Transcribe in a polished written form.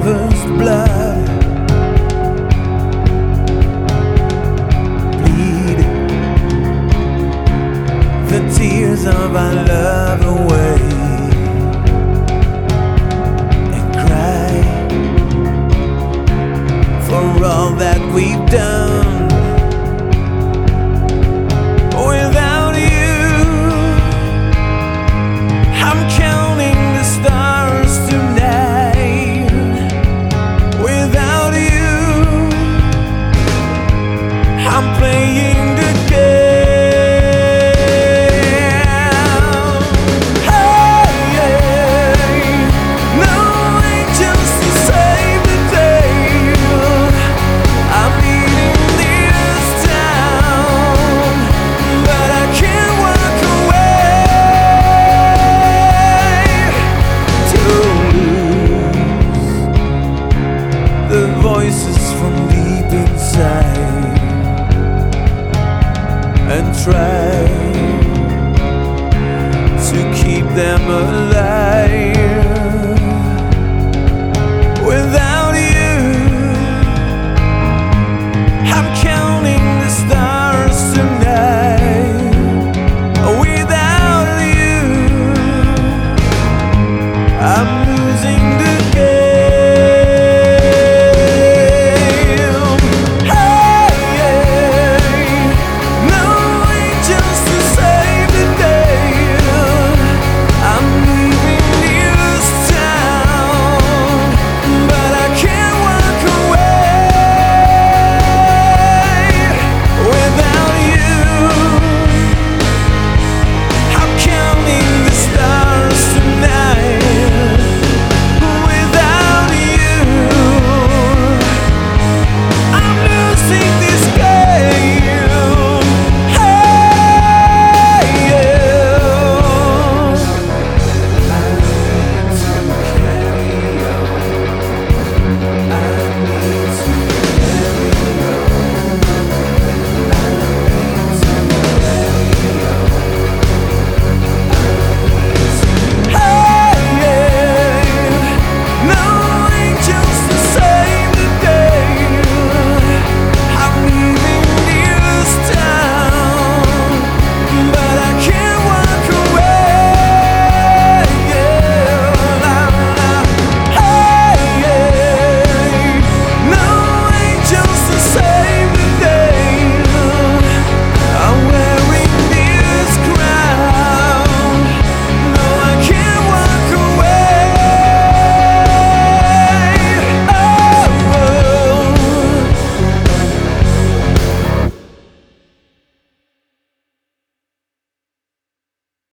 lover's blood, bleed the tears of our love away, and cry for all that we've done. Without you, I'm counting the stars tonight. Without you, I'm playing the game. Hey, no angels to save the day. I'm leaving this town, but I can't walk away to lose the voices from deep inside, and try to keep them alive.